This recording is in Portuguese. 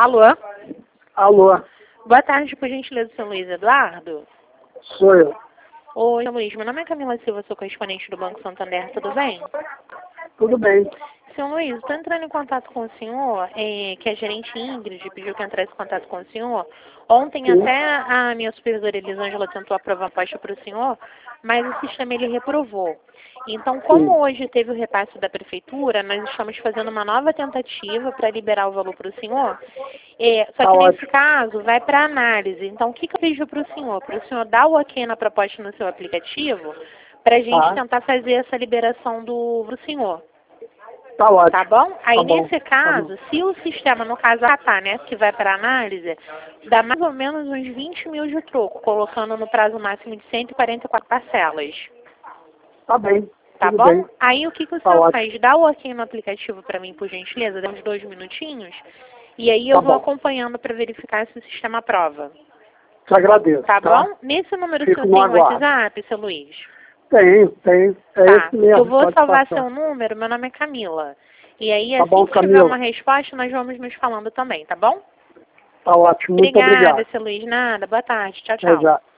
Alô? Alô, Boa tarde, por gentileza, seu Luiz Eduardo. sou eu. Oi, Luiz, meu nome é Camila Silva, sou correspondente do Banco Santander, tudo bem? Tudo bem. Seu Luiz, estou entrando em contato com o senhor, que a gerente Ingrid pediu que eu entrasse em contato com o senhor. Ontem Sim. até a minha supervisora Elisângela tentou aprovar a aposta para o senhor, mas o sistema ele reprovou. Então, como hoje teve o repasse da prefeitura, nós estamos fazendo uma nova tentativa para liberar o valor para o senhor. Só Tá que nesse ótimo. caso vai para análise. Então, o que eu pedi para o senhor? Para o senhor dar o ok na proposta no seu aplicativo, para a gente Tá. tentar fazer essa liberação do senhor. Tá ótimo. Tá bom? Aí, Tá bom. nesse caso, se o sistema, no caso, né, que vai para análise, dá mais ou menos uns 20 mil de troco, colocando no prazo máximo de 144 parcelas. Tá bem. Tá Tudo bom? bem. Aí, o que o Tá senhor ótimo. faz? Dá o ok no aplicativo para mim, por gentileza, dá uns 2 minutinhos, e aí Tá eu vou bom. acompanhando para verificar se o sistema aprova. Te agradeço, Tá tá? bom? Nesse número o Fico senhor no tem aguardo. WhatsApp, seu Luiz? Tem. É Tá. esse mesmo, Eu vou pode salvar passar. seu número, meu nome é Camila. E aí, Tá assim bom, que tiver uma Camila. resposta, nós vamos nos falando também, tá bom? Tá ótimo. Muito Obrigada, obrigado. seu Luiz. Nada. Boa tarde. Tchau, Até tchau. já.